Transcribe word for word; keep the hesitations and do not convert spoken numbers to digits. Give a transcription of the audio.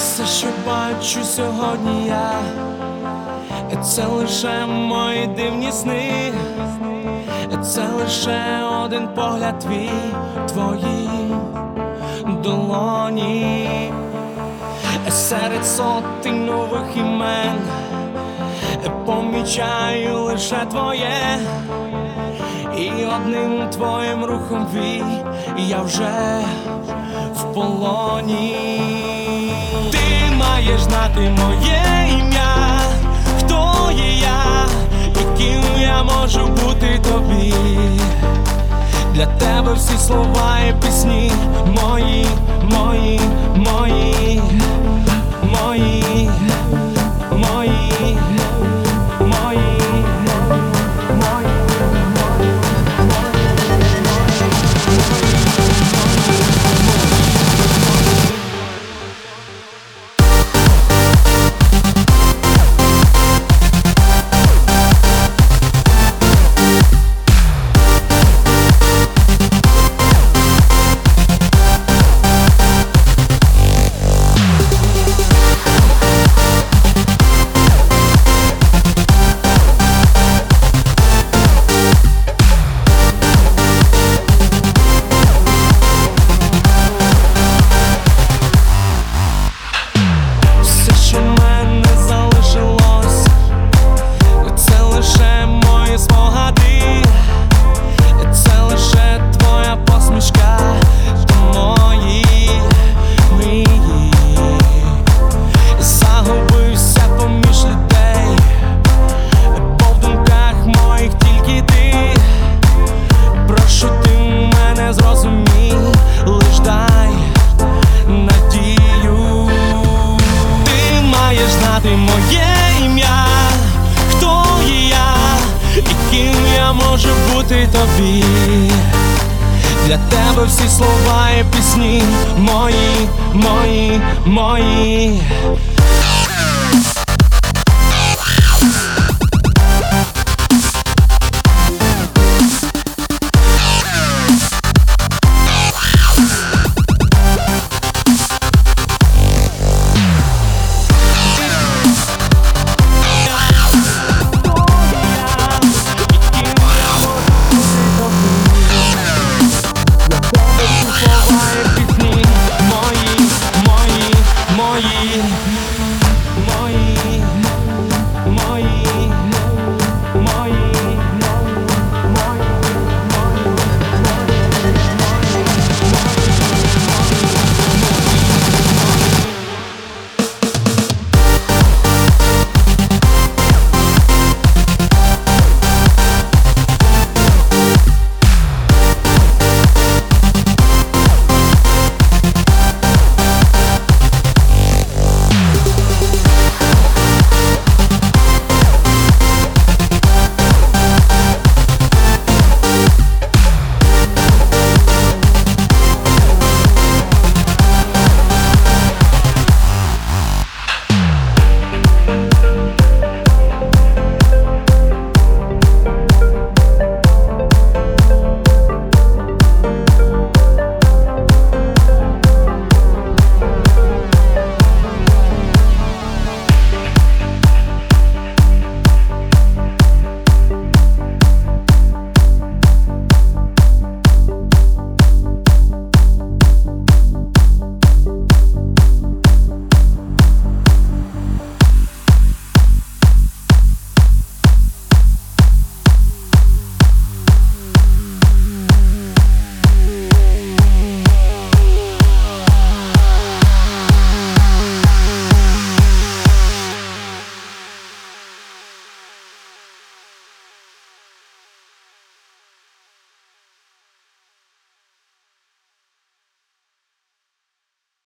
Все, що бачу сьогодні я, це лише мої дивні сни, це лише один погляд твій, твої долоні. Серед сотень нових імен помічаю лише твоє, і одним твоїм рухом вій я вже в полоні. Ти маєш знати моє ім'я, хто є я, і ким я можу бути тобі. Для тебе всі слова і пісні мої, мої, мої, мої, мої, мої. Моє ім'я, хто є я, і ким я можу бути тобі. Для тебе всі слова і пісні мої, мої, мої.